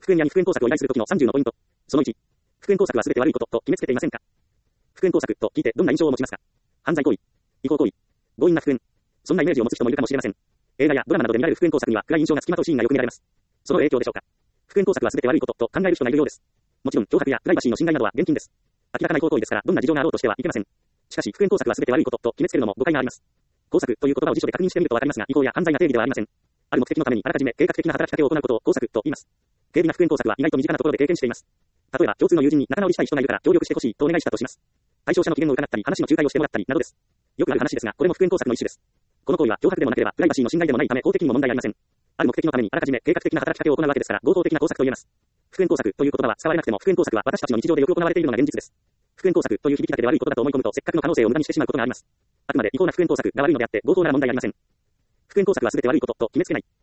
復縁屋に復縁工作を依頼するときの30のポイント。その1。復縁工作は全て悪いことと決めつけていませんか？復縁工作と聞いてどんな印象を持ちますか？犯罪行為、違法行為、強引な復縁。そんなイメージを持つ人もいるかもしれません。映画やドラマなどで見られる復縁工作には暗い印象がつきまとうシーンがよく見られます。その影響でしょうか。復縁工作は全て悪いことと考える人がいるようです。もちろん脅迫やプライバシーの侵害などは厳禁です。明らかな違法行為ですからどんな事情があろうとしてはいけません。しかし復縁工作は全て悪いことと決めつけるのも誤解があります。工作という言葉を辞書で確認してみるとわかりますが、違法や犯罪な定義ではありません。ある目的のためにあらかじめ計画的な働きかけを行うことを工作と言います。軽微な復縁工作は意外と身近なところで経験しています。例えば共通の友人に仲直りしたい人がいるから協力してほしいとお願いしたとします。対象者の機嫌を伺ったり話の仲介をしてもらったりなどです。よくある話ですが、これも復縁工作の一種です。この行為は脅迫でもなければプライバシーの侵害でもないため法的にも問題ありません。ある目的のためにあらかじめ計画的な働きかけを行うわけですから合法的な工作と言えます。復縁工作という言葉は使われなくても復縁工作は私たちの日常でよく行われているのが現実です。復縁工作という響きだけで悪いことだと思い込むとせっかくの可能性を無駄にしてしまうことがあります。あくまで違法な復縁工作が悪いのであって合法なら問題ありません。復縁工作は全て悪いことと決めつけない。